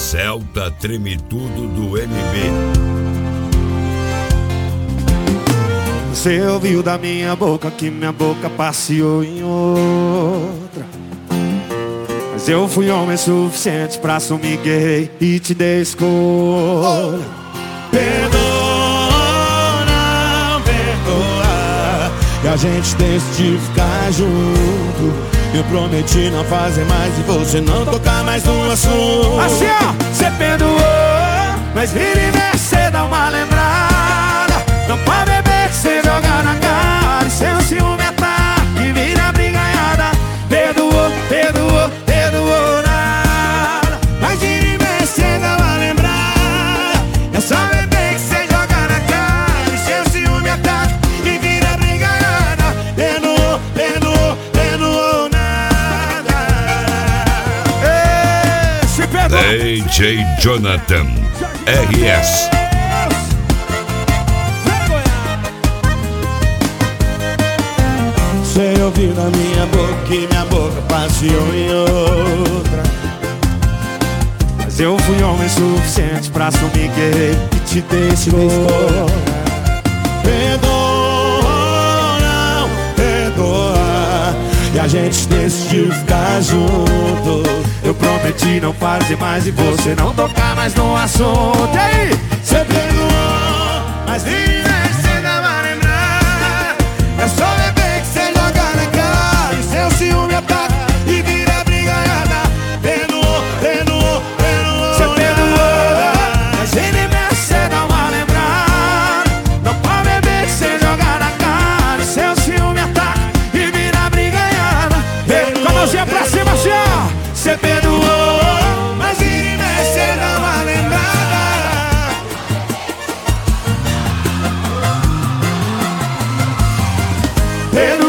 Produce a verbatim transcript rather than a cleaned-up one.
Celta Treme Tudo do M B. Você ouviu da minha boca que minha boca passeou em outra, mas eu fui homem suficiente pra assumir que errei e te dei escolha. Perdoa, não perdoa, e a gente decidiu ficar junto. Eu prometi não fazer mais e você não tocar mais no assunto. Assim ó, você perdoou, mas vira e mexe, cê dá uma lembrada. Não pode beber que cê joga na cara e seu ciúme ataca e vira brigaiada. Perdoou, perdoou, perdoou nada, mas vira e mexe, cê dá uma lembrada. É só beber que cê joga na cara e seu ciúme ataca e vira brigaiada. Perdoou, perdoou, perdoou nada. D J Jonathan R S. Você ouviu na minha boca que minha boca passeou em outra, mas eu fui homem suficiente pra assumir que errei e te dei escolha. Perdoa, não perdoa, e a gente decidiu ficar junto. Eu prometi não fazer mais e você não tocar mais no assunto. E aí? Você perdoou, mas vira e cê dá uma lembrada. É só beber que cê joga na cara e seu ciúme ataca e vira brigaiada. Perdoou, perdoou, perdoou. Você perdoou, mas vira e mexe, cê dá uma lembrada. Não pode beber que cê joga na cara e seu ciúme ataca e vira brigaiada. Com a mãozinha pra cima, assim ó. Você perdoou, mas vira e mexe, cê dá uma lembrada. Perdoou.